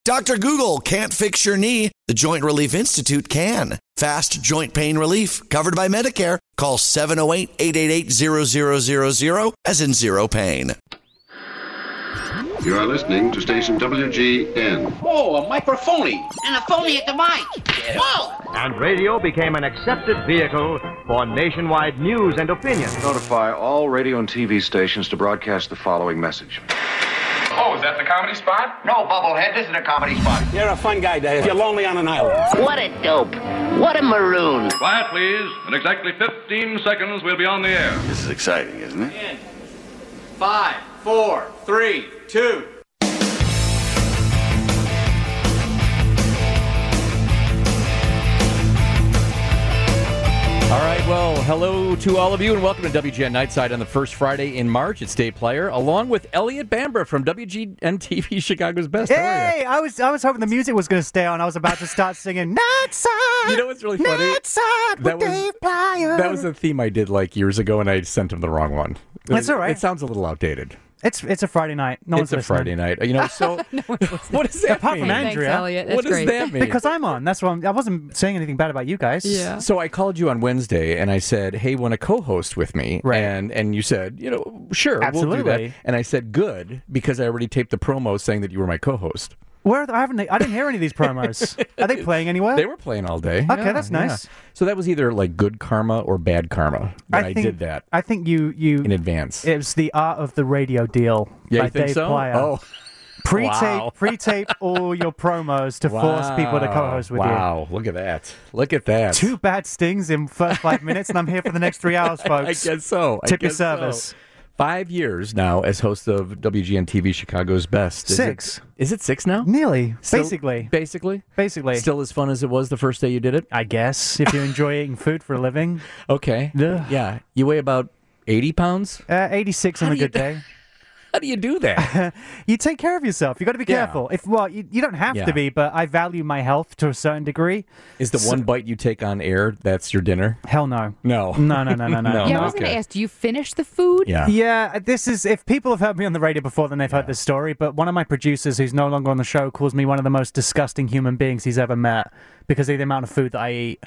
Dr. Google can't fix your knee. The Joint Relief Institute can. Fast joint pain relief, covered by Medicare. Call 708-888-0000, as in zero pain. You are listening to station WGN. Oh, a microphony. And a phony at the mic. Whoa! And radio became an accepted vehicle for nationwide news and opinion. Notify all radio and TV stations to broadcast the following message. Oh, is that the comedy spot? No, Bubblehead, this isn't a comedy spot. You're a fun guy, Dave. You're lonely on an island. What a dope. What a maroon. Quiet, please. In exactly 15 seconds, we'll be on the air. This is exciting, isn't it? 5, 4, 3, 2. All right, well, hello to all of you, and welcome to WGN Nightside on the first Friday in March. It's Dave Player, along with Elliot Bamber from WGN-TV, Chicago's Best. Hey, I was hoping the music was going to stay on. I was about to start singing Nightside. You know what's really funny? Nightside with Dave Player. That was a theme I did like years ago, and I sent him the wrong one. That's all right. It sounds a little outdated. It's a Friday night. No one's It's a listening. Friday night. You know, so what does that Apart mean? from Andrea. Thanks, Elliot. That's What does great. that mean? Because I'm on. That's why I wasn't saying anything bad about you guys. Yeah. So I called you on Wednesday, and I said, hey, want to co-host with me? Right. And you said, sure, we'll do Absolutely. that. And I said, good, because I already taped the promo saying that you were my co-host. I didn't hear any of these promos. Are they playing anywhere? They were playing all day. Okay, that's nice. So that was either like good karma or bad karma. But I did that I think you in advance. It was the art of the radio deal Yeah, by you think Dave so? Player. Oh, wow. Pre-tape all your promos to force people to co-host with Wow, look at that. Look at that. you. 2 bad stings in first 5 minutes, and I'm here for the next 3 hours, I folks. guess so. Tip your service. 5 years now as host of WGN-TV, Chicago's Best. Six. Is it 6 now? Nearly. Still- Basically. Basically. Still as fun as it was the first day you did it? I guess, if you enjoy eating food for a living. Okay. Ugh. Yeah. You weigh about 80 pounds? 86 on a good day. How do you do that? You take care of yourself. You got to be Yeah. careful. You don't have Yeah. to be, but I value my health to a certain degree. Is the one bite you take on air, that's your dinner? Hell no. No. No. No. Yeah, I was going to Okay. ask, do you finish the food? Yeah. Yeah, this is, if people have heard me on the radio before, then they've heard this story, but one of my producers who's no longer on the show calls me one of the most disgusting human beings he's ever met because of the amount of food that I eat.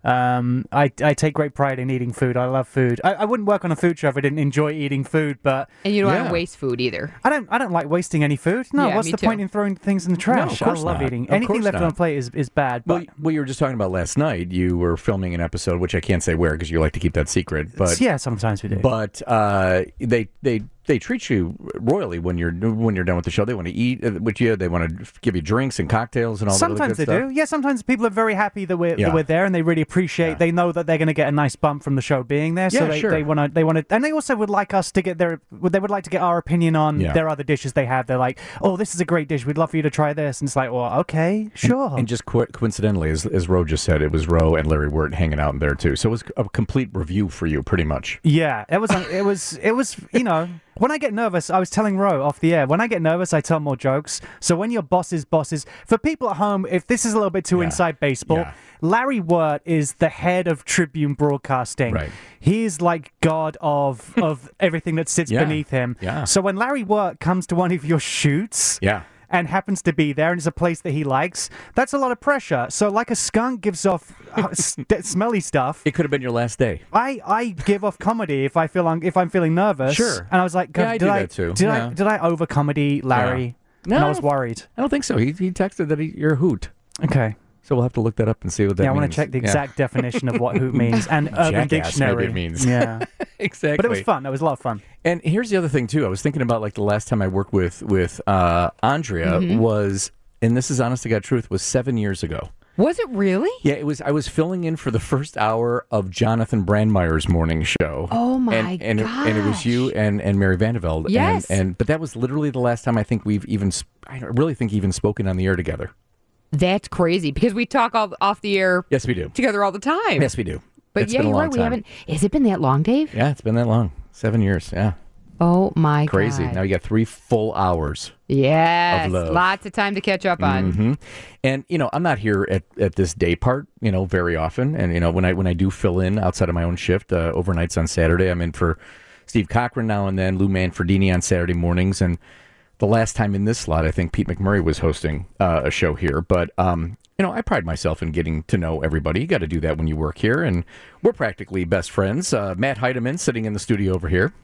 I take great pride in eating food. I love food. I wouldn't work on a food show if I didn't enjoy eating food, but And you don't want Yeah. to waste food either. I don't like wasting any food. No, Yeah, what's me the too. point in throwing things in the trash? of course I love not. eating. Of Anything course left on not. the plate is bad. But Well, you were just talking about last night. You were filming an episode, which I can't say where because you like to keep that secret. But yeah, sometimes we do. But they treat you royally when you're done with the show. They want to eat with you. They want to give you drinks and cocktails and all that. Sometimes they other good do. Yeah, sometimes people are very happy that we're there and they really appreciate. Yeah. They know that they're going to get a nice bump from the show being there. So Yeah, sure. they want to, and they also would like us to get they would like to get our opinion on Yeah. their other dishes they have. They're like, oh, this is a great dish. We'd love for you to try this. And it's like, well, okay, sure. And just coincidentally, as Ro just said, it was Ro and Larry Wirt hanging out in there too. So it was a complete review for you, pretty much. Yeah, it was, when I get nervous, I was telling Ro off the air, when I get nervous, I tell more jokes. So when your bosses, for people at home, if this is a little bit too inside baseball, Yeah. Larry Wirt is the head of Tribune Broadcasting. Right. He is like God of everything that sits Yeah. beneath him. Yeah. So when Larry Wirt comes to one of your shoots, Yeah. and happens to be there and is a place that he likes, that's a lot of pressure. So like a skunk gives off smelly stuff. It could have been your last day. I give off comedy if I'm feeling nervous. Sure. And I was like, Yeah, I did do I that too. Did Yeah. I did I over comedy Larry? No. And I was worried. I don't think so. He texted that you're a hoot. Okay. So we'll have to look that up and see what that Yeah, I means. want to check the exact definition of what hoot means and Urban Jackass, Dictionary. maybe it means. Yeah. Exactly. But it was fun. That was a lot of fun. And here's the other thing too. I was thinking about like the last time I worked with Andrea was, and this is honest to God truth, was 7 years ago. Was it really? Yeah, it was. I was filling in for the first hour of Jonathan Brandmeier's morning show. Oh my and it was you and Mary Vandeveld. Yes. But that was literally the last time I think we've even. I really think even spoken on the air together. That's crazy because we talk off the air Yes, we do. together all the time. Yes, we do. But It's yeah, been a you're long right. We time. haven't. Has it been that long, Dave? Yeah, it's been that long. 7 years. Yeah. Oh my Crazy. God. Now you got 3 full hours. Yes, of love. lots of time to catch up on. Mm-hmm. And I'm not here at this day part, very often. And when I do fill in outside of my own shift, overnights on Saturday, I'm in for Steve Cochran now and then, Lou Manfredini on Saturday mornings, and the last time in this slot, I think Pete McMurray was hosting a show here. But, I pride myself in getting to know everybody. You got to do that when you work here. And we're practically best friends. Matt Heidemann sitting in the studio over here.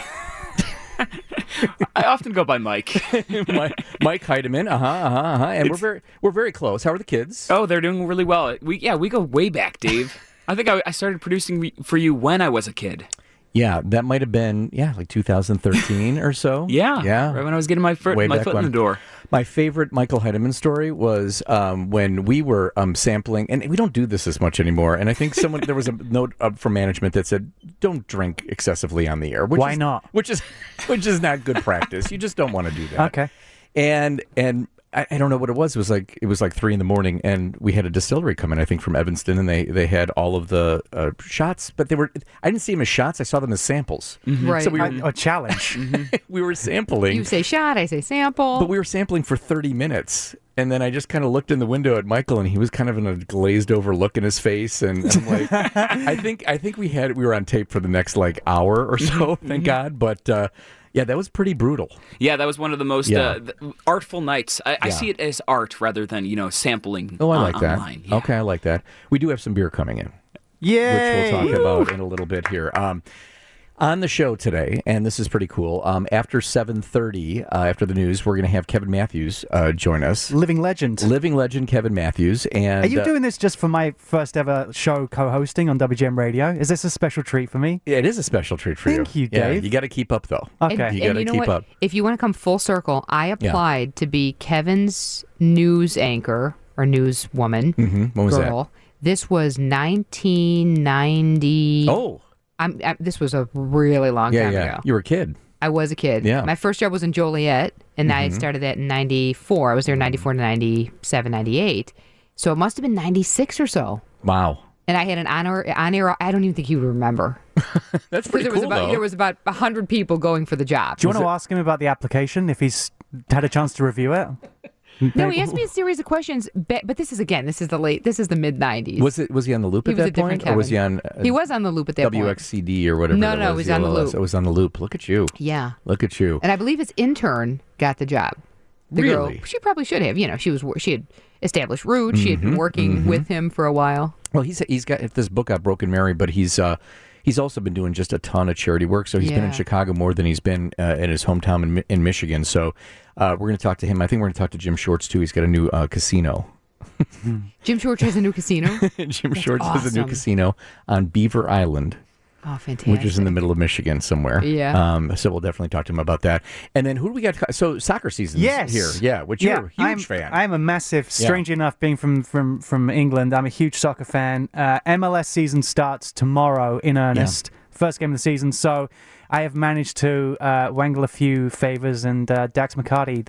I often go by Mike. Mike Heidemann. And we're very close. How are the kids? Oh, they're doing really well. We go way back, Dave. I think I started producing for you when I was a kid. Yeah, that might have been, like 2013 or so. Yeah. Right when I was getting my foot in the door. My favorite Michael Heidemann story was when we were sampling, and we don't do this as much anymore, and I think there was a note up from management that said, don't drink excessively on the air. Why not? Which is not good practice. You just don't want to do that. Okay. And I don't know what it was. It was like 3 a.m, and we had a distillery come in, I think, from Evanston, and they had all of the shots, but I didn't see them as shots. I saw them as samples. Mm-hmm. Right. So A challenge. We were sampling. You say shot, I say sample. But we were sampling for 30 minutes. And then I just kind of looked in the window at Michael, and he was kind of in a glazed over look in his face. And I'm like, I think we were on tape for the next hour or so, thank God. But yeah, that was pretty brutal. Yeah, that was one of the most artful nights. I see it as art rather than sampling. Oh, I like that. Online. Yeah. Okay, I like that. We do have some beer coming in. Yay! Which we'll talk about in a little bit here. On the show today, and this is pretty cool, after 7:30, after the news, we're going to have Kevin Matthews join us. Living legend Kevin Matthews. And are you doing this just for my first ever show co-hosting on WGN Radio? Is this a special treat for me? Yeah, it is a special treat for you. Thank you, Dave. Yeah, you got to keep up, though. Okay. You got to keep up. If you want to come full circle, I applied to be Kevin's news anchor or newswoman. Mm-hmm. When was girl. This was 1990. Oh. This was a really long time ago. You were a kid. I was a kid. Yeah. My first job was in Joliet, and I started that in 94. I was there 94 to 97, 98. So it must have been 96 or so. Wow. And I had an on-air, I don't even think he would remember. That's pretty cool, though. There was about 100 people going for the job. Do you want to ask him about the application, if he's had a chance to review it? No, he asked me a series of questions, but this is the mid-90s. Was he on the loop at that point? Or was he on... he was on the loop at that point. WXCD or whatever No, he was on the loop. It was on the loop. Look at you. Yeah. Look at you. And I believe his intern got the job. The Really? girl, she probably should have. She had established roots. She had been working with him for a while. Well, he's got this book out, Broken Mary, but he's also been doing just a ton of charity work. So he's been in Chicago more than he's been in his hometown in Michigan. So we're going to talk to him. I think we're going to talk to Jim Shorts, too. He's got a new casino. Jim Shorts has a new casino? Jim Shorts has a new casino on Beaver Island. Oh, fantastic. Which is in the middle of Michigan somewhere. Yeah. So we'll definitely talk to him about that. And then who do we got? So soccer season's here. Yeah, which you're a huge fan. I'm a massive, strangely enough, being from England, I'm a huge soccer fan. MLS season starts tomorrow in earnest. First game of the season. So I have managed to wangle a few favors, and Dax McCarty,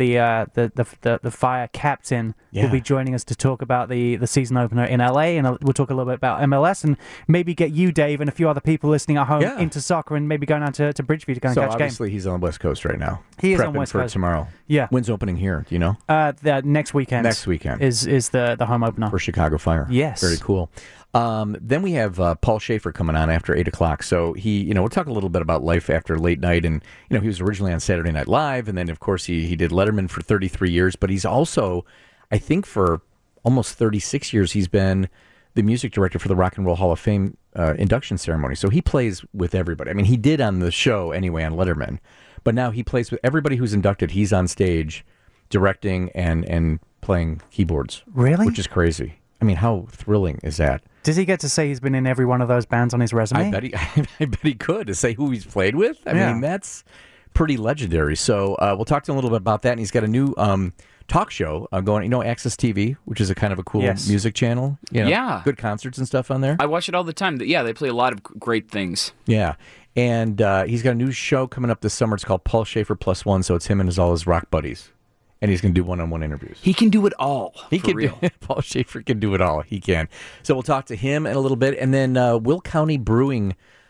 the Fire captain, will be joining us to talk about the season opener in LA, and we'll talk a little bit about MLS, and maybe get you, Dave, and a few other people listening at home into soccer, and maybe going down to Bridgeview to go and catch a game. So obviously he's on the West Coast right now. He is prepping on West for Coast tomorrow. Yeah. When's opening here? Do you know? The next weekend. Next weekend is the home opener for Chicago Fire. Yes. Very cool. Then we have Paul Schaefer coming on after 8 o'clock. So we'll talk a little bit about life after late night. And, he was originally on Saturday Night Live. And then, of course, he did Letterman for 33 years. But he's also, I think for almost 36 years, he's been the music director for the Rock and Roll Hall of Fame induction ceremony. So he plays with everybody. I mean, he did on the show anyway on Letterman. But now he plays with everybody who's inducted. He's on stage directing and playing keyboards. Really? Which is crazy. I mean, how thrilling is that? Does he get to say he's been in every one of those bands on his resume? I bet he could, to say who he's played with. I mean, that's pretty legendary. So we'll talk to him a little bit about that. And he's got a new talk show going, Access TV, which is a kind of a cool music channel. Good concerts and stuff on there. I watch it all the time. Yeah, they play a lot of great things. Yeah. And he's got a new show coming up this summer. It's called Paul Schaefer Plus One. So it's him and all his rock buddies. And he's going to do one-on-one interviews. He can do it all. Paul Schaefer can do it all. He can. So we'll talk to him in a little bit. And then Will County Brewing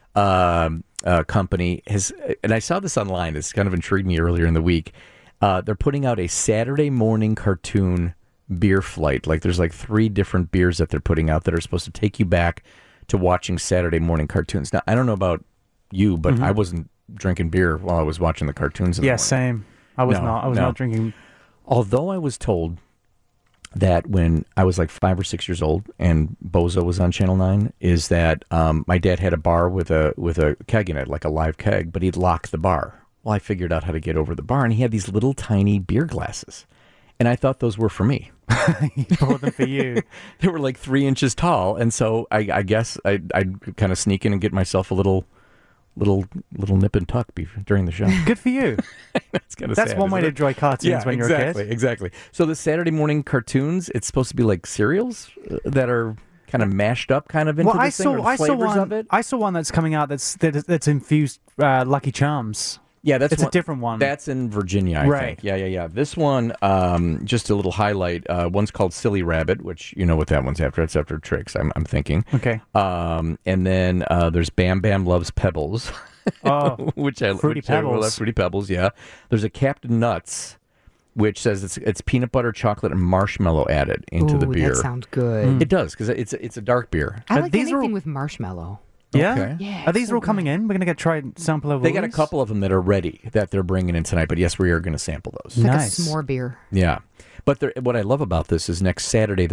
Company has, and I saw this online. This kind of intrigued me earlier in the week. They're putting out a Saturday morning cartoon beer flight. There's 3 different beers that they're putting out that are supposed to take you back to watching Saturday morning cartoons. Now, I don't know about you, but I wasn't drinking beer while I was watching the cartoons in the morning. Same. I was No, not. I was no. not drinking. Although I was told that when I was like 5 or 6 years old and Bozo was on Channel 9, is that my dad had a bar with a keg in it, like a live keg, but he'd lock the bar. Well, I figured out how to get over the bar, and he had these little tiny beer glasses. And I thought those were for me. He bought them for you. They were like 3 inches tall, and so I guess I'd kind of sneak in and get myself a little nip and tuck during the show. Good for you. That's kind of That's sad, one way isn't to enjoy cartoons when you're a kid. Exactly. So the Saturday morning cartoons, it's supposed to be like cereals that are kind of mashed up, kind of into Well, this thing, or the flavors of it. I saw one that's coming out that's infused Lucky Charms. Yeah, that's it's a different one. That's in Virginia, I Right. think. Yeah. This one, just a little highlight. One's called Silly Rabbit, which you know what that one's after. It's after Tricks, I'm thinking. Okay. And then there's Bam Bam Loves Pebbles. Oh, Fruity Pebbles. I love Fruity Pebbles, yeah. There's a Captain Nuts, which says it's peanut butter, chocolate, and marshmallow added into the beer. That sounds good. It does, because it's a dark beer. I like these anything with marshmallow. Yeah? Okay. Yeah. Are these all coming in? We're going to get try sample of They got a these? couple of them that are ready that they're bringing in tonight, but yes, we are going to sample those. It's like Nice. a s'more beer. Yeah. But what I love about this is next Saturday, the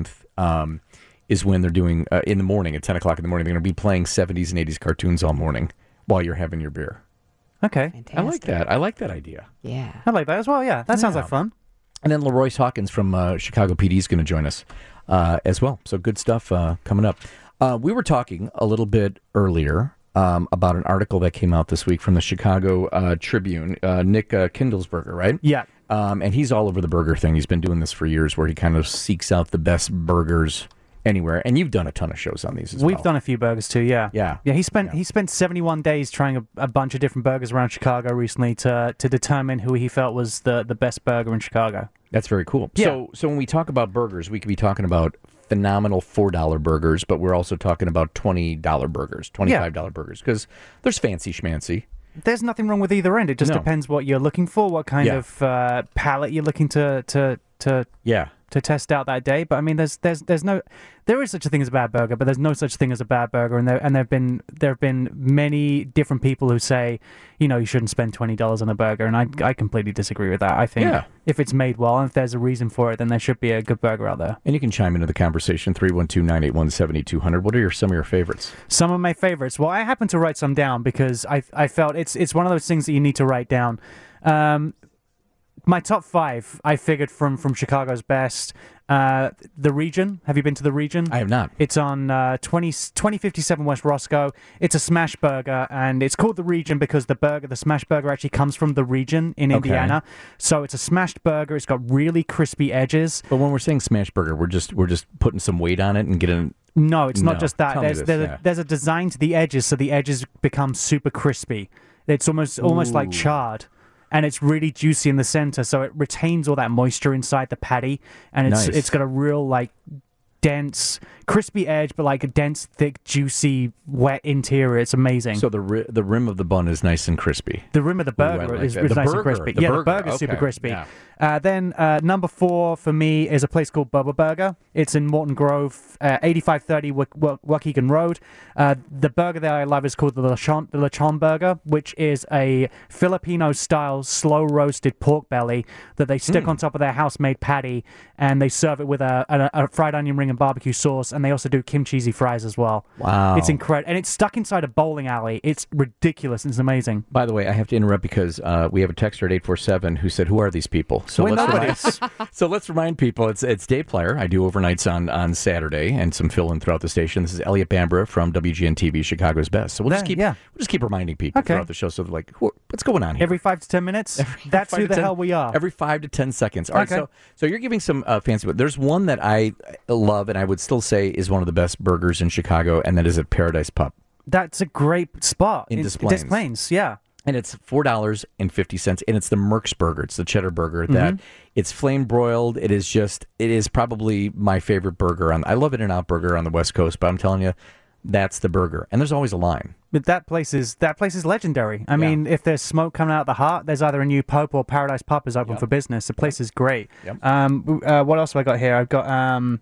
9th, is when they're doing, in the morning, at 10 o'clock in the morning, they're going to be playing 70s and 80s cartoons all morning while you're having your beer. Okay. Fantastic. I like that. I like that idea. Yeah. I like that as well, yeah. That sounds Yeah. like fun. And then Leroyce Hawkins from Chicago PD is going to join us as well. So good stuff coming up. We were talking a little bit earlier about an article that came out this week from the Chicago Tribune, Nick Kindlesberger, right? Yeah. And he's all over the burger thing. He's been doing this for years where he kind of seeks out the best burgers anywhere. And you've done a ton of shows on these as well. We've done a few burgers too, yeah. Yeah. Yeah, he spent 71 days trying a bunch of different burgers around Chicago recently to determine who he felt was the best burger in Chicago. That's very cool. Yeah. So when we talk about burgers, we could be talking about phenomenal $4 burgers, but we're also talking about $20 burgers, $25 burgers, because there's fancy schmancy. There's nothing wrong with either end. It just No. depends what you're looking for, what kind Yeah. of palate you're looking to Yeah. test out that day. But I mean, there is such a thing as a bad burger, but there's no such thing as a bad burger. And there have been many different people who say, you shouldn't spend $20 on a burger, and I completely disagree with that. I think if it's made well and if there's a reason for it, then there should be a good burger out there. And you can chime into the conversation 312-981-7200. What are some of your favorites? Some of my favorites. Well, I happen to write some down because I felt it's one of those things that you need to write down. My top 5, I figured from Chicago's best. The Region. Have you been to the Region? I have not. It's on 2057 West Roscoe. It's a smash burger, and it's called the Region because the smash burger actually comes from the Region in Indiana. So it's a smashed burger. It's got really crispy edges. But when we're saying smash burger, we're just putting some weight on it and getting. No, it's No. not just that. Tell me There's a design to the edges, so the edges become super crispy. It's almost like charred. And it's really juicy in the center, so it retains all that moisture inside the patty, and it's got a real dense, crispy edge, but like a dense, thick, juicy, wet interior. It's amazing. So the rim of the bun is nice and crispy. The rim of the burger is that. The nice burger, and crispy. the The burger, burger's super okay, crispy. yeah. Then number 4 for me is a place called Bubba Burger. It's in Morton Grove, 8530 Waukegan Road. The burger that I love is called the Lechon Burger, which is a Filipino-style slow-roasted pork belly that they stick on top of their house-made patty, and they serve it with a fried onion ring and barbecue sauce, and they also do kimchi fries as well. Wow. It's incredible. And it's stuck inside a bowling alley. It's ridiculous. It's amazing. By the way, I have to interrupt because we have a texter at 847 who said, "Who are these people?" So let's remind people it's Dave Plyer. I do overnights on Saturday and some fill-in throughout the station. This is Elliot Bambra from WGN TV, Chicago's Best. So we'll just keep reminding people throughout the show, so they're like, what's going on here? Every 5 to 10 minutes? That's who the hell we are. Every 5 to 10 seconds. All right, so you're giving some fancy, but there's one that I love and I would still say is one of the best burgers in Chicago, and that is at Paradise Pup. That's a great spot. In Des Des Plaines, yeah. And it's $4.50, and it's the Merck's burger. It's the cheddar burger that it's flame broiled. It is probably my favorite burger. I love In-N-Out Burger on the West Coast, but I'm telling you, that's the burger. And there's always a line. But that place is legendary. I mean, if there's smoke coming out of the heart, there's either a new Pope or Paradise Pup is open for business. The place is great. Yep. What else have I got here? I've got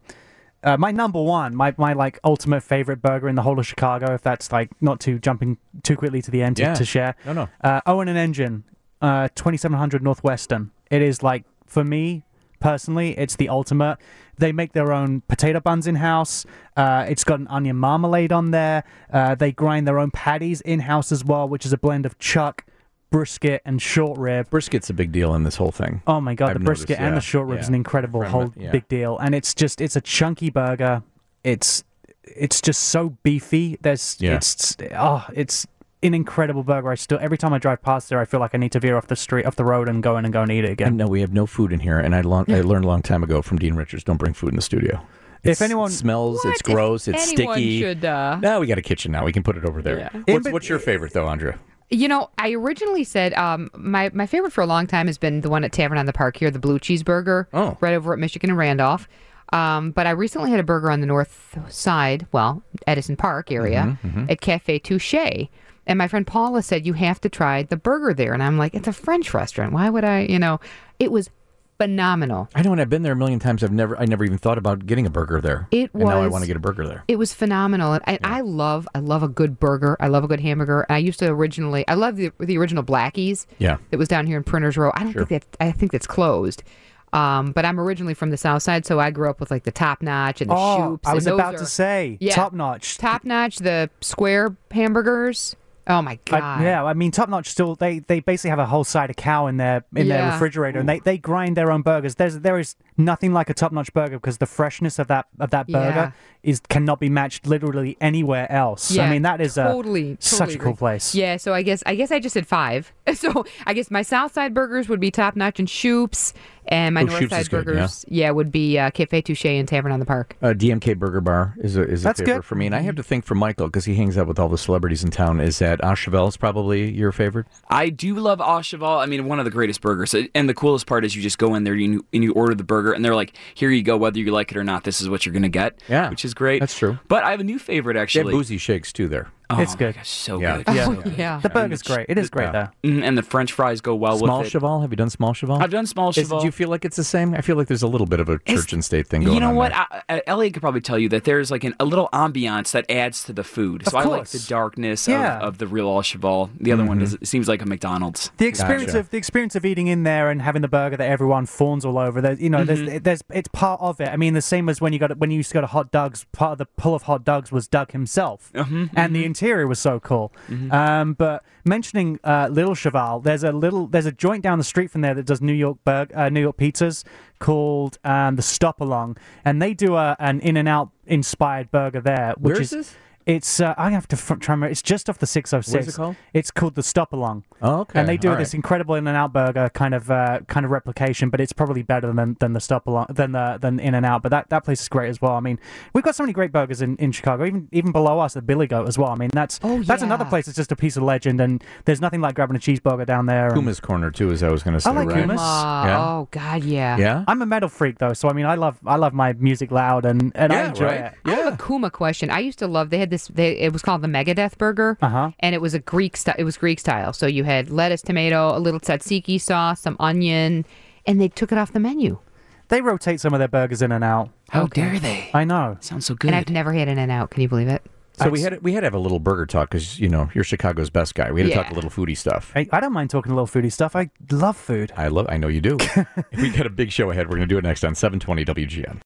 my number 1, my ultimate favorite burger in the whole of Chicago, if that's not jumping too quickly to the end to share. No. Owen and Engine 2700 Northwestern. It is like, for me personally, it's the ultimate. They make their own potato buns in-house. It's got an onion marmalade on there. They grind their own patties in-house as well, which is a blend of chuck, brisket, and short rib. Brisket's a big deal in this whole thing. Oh my God, I've the brisket noticed, and the short rib is an incredible big deal. And it's a chunky burger. It's just so beefy. It's an incredible burger. Every time I drive past there, I feel like I need to veer off the road and go and eat it again. No, we have no food in here, and I learned a long time ago from Dean Richards, don't bring food in the studio. If anyone smells, it's gross, it's sticky. Should, No, we got a kitchen now. We can put it over there. Yeah. What's your favorite though, Andrea? You know, I originally said my favorite for a long time has been the one at Tavern on the Park here, the Blue Cheeseburger, right over at Michigan and Randolph. But I recently had a burger on the north side, Edison Park area, at Cafe Touche. And my friend Paula said, you have to try the burger there. And I'm like, it's a French restaurant. Why would I, it was phenomenal. I know, and I've been there a million times. I never even thought about getting a burger there. And now I want to get a burger there. It was phenomenal. And I love a good burger. I love a good hamburger. And I love the original Blackie's. Yeah. That was down here in Printers Row. I think that's closed. But I'm originally from the South Side, so I grew up with like the Top Notch and the Shoops. I was about to say, Top Notch. Top Notch, the square hamburgers. Oh my God! I mean, Top Notch still they basically have a whole side of cow in their refrigerator, and they grind their own burgers. There is nothing like a Top Notch burger because the freshness of that burger cannot be matched literally anywhere else. Yeah, I mean, that is totally such a cool place. Yeah, so I guess I just said 5. So I guess my South Side burgers would be Top Notch and Shoops, and my North Side burgers would be Cafe Touche and Tavern on the Park. DMK Burger Bar is a favorite for me, and I have to think for Michael because he hangs out with all the celebrities in town. Is that Auchevel is probably your favorite? I do love Auchevel. I mean, one of the greatest burgers. And the coolest part is you just go in there and you order the burger, and they're like, "Here you go. Whether you like it or not, this is what you're going to get." Yeah, which is great. That's true. But I have a new favorite actually. They have boozy shakes too there. Oh, it's good. Gosh, so good. Yeah. The burger's great. It is great though. And the French fries go well Small with it. Cheval. Have you done Small Cheval? I've done Small Cheval. Do you feel like it's the same? I feel like there's a little bit of a church and state thing going on. You know what? There. Elliot could probably tell you that there's like a little ambiance that adds to the food. So I like the darkness of the real Cheval. The other one seems like a McDonald's. The experience of eating in there and having the burger that everyone fawns all over. It's part of it. I mean, the same as when you used to go to Hot Doug's. Part of the pull of Hot Doug's was Doug himself, and the interior was so cool. But mentioning Little Cheval, there's a joint down the street from there that does New York pizzas called the Stop Along, and they do an In-N-Out inspired burger there. Which Where is this? It's I have to try and remember. It's just off the 606. What is it called? It's called the Stop Along. Oh, okay. And they do All this right. incredible In-N-Out burger kind of replication, but it's probably better than the Stop Along than In-N-Out. But that place is great as well. I mean, we've got so many great burgers in Chicago. Even below us, the Billy Goat as well. I mean, that's another place that's just a piece of legend. And there's nothing like grabbing a cheeseburger down there. Kuma's Corner too, as I was going to say. I like right? Kuma's. Oh God, yeah. Yeah. I'm a metal freak though, so I mean, I love my music loud and I enjoy it. I have a Kuma question. I used to love. They had this. It was called the Megadeth burger, and it was Greek style. So you had lettuce, tomato, a little tzatziki sauce, some onion, and they took it off the menu. They rotate some of their burgers in and out. How dare they? I know. Sounds so good. And I've never had an In-N-Out. Can you believe it? So we had to have a little burger talk because you're Chicago's best guy. We had to talk a little foodie stuff. I don't mind talking a little foodie stuff. I love food. I know you do. We got a big show ahead. We're going to do it next on 720 WGN.